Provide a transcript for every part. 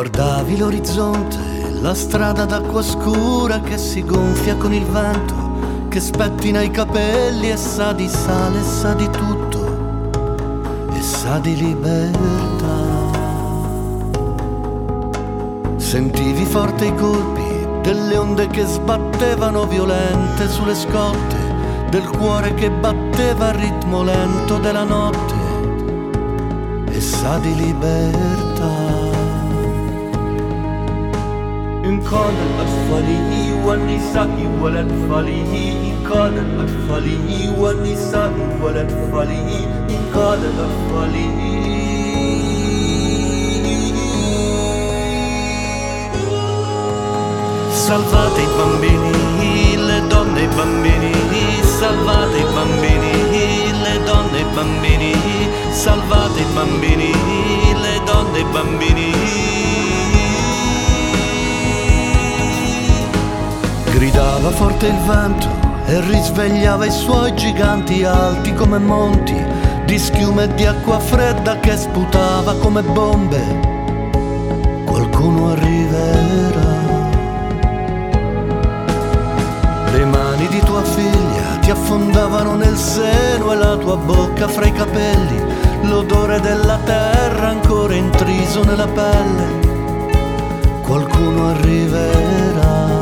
Guardavi l'orizzonte, la strada d'acqua scura che si gonfia con il vento, che spettina i capelli e sa di sale, e sa di tutto, e sa di libertà. Sentivi forte i colpi delle onde che sbattevano violente sulle scotte, del cuore che batteva al ritmo lento della notte, e sa di libertà. إن كان الأطفالي والنساء والأطفال إن كان الأطفالي والنساء والأطفال إن كان الأطفالي Salvate i bambini, le donne e i bambini, salvate i bambini, le donne e i bambini, salvate i bambini, le donne e i bambini. Gridava forte il vento e risvegliava i suoi giganti alti come monti, di schiuma e di acqua fredda che sputava come bombe. Qualcuno arriverà. Le mani di tua figlia ti affondavano nel seno e la tua bocca fra i capelli, l'odore della terra ancora intriso nella pelle. Qualcuno arriverà.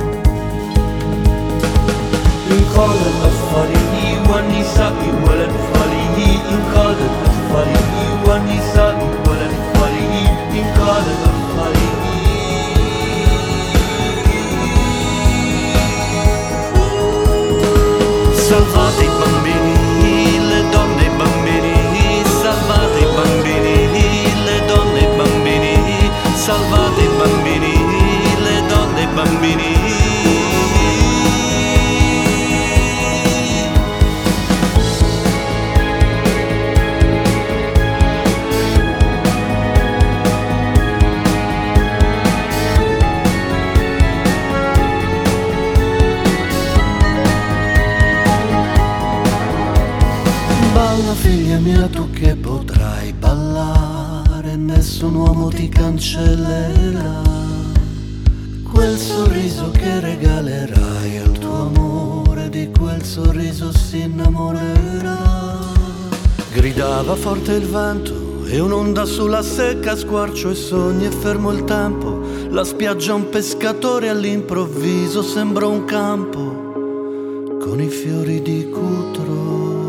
إن كان الأطفال والنساء والأطفال إن كان الأطفال والنساء والأطفال إن كان الأطفال Salvate i bambini, le donne e i bambini, salvate i bambini, le donne e i bambini, salvate i bambini, le donne e i bambini. Balla figlia mia tu che potrai ballare, nessun uomo ti cancellerà. Quel sorriso che regalerai al tuo amore, di quel sorriso si innamorerà. Gridava forte il vento e un'onda sulla secca squarcio i sogni e fermo il tempo. La spiaggia un pescatore all'improvviso sembra un campo con i fiori di Cutro.